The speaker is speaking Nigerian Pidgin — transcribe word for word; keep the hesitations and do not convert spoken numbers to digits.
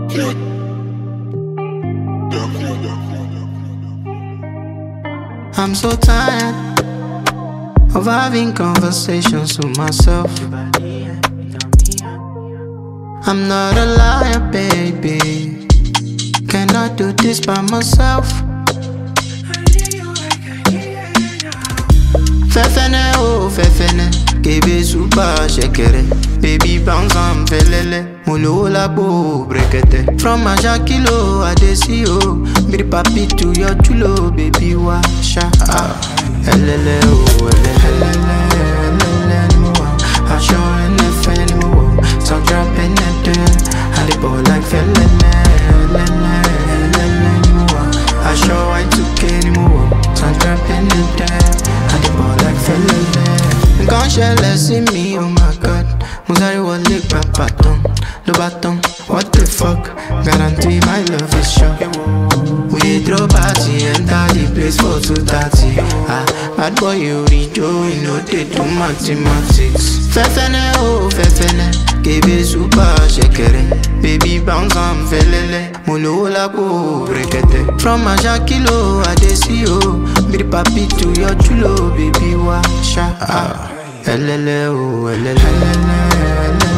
I'm so tired of having conversations with myself. I'm not a liar, baby. Cannot do this by myself. Fefene, oh fefene, kebe super shekere. Baby bounce and felele, molo la bo brekete. From a kilo I dey see oh, biri papi to your chulo, baby washa ah. Elele oh elele, elele ni mo wa, I show ene ni mo wa. So drop in it, I dey ball like felele, elele, elele ni mo wa. I show I took any mo wa. So drop in it, I dey ball like felele. Nkan ṣẹlẹ̀ sí mi, oh my god. Mo sáré wọlé gba baton, lo baton. What the fuck? Guarantee my love is sure. We dey throw party, enter the place for two thirty. Ah, bad boy you reach oh, you know they do mathematics. Fefene oh fefene, kebe super shekere. Baby bounce and felele, molo la bo brekete. From a kilo I dey see oh, biri papi to your chulo, baby washa ah. Elele oh elele, elele.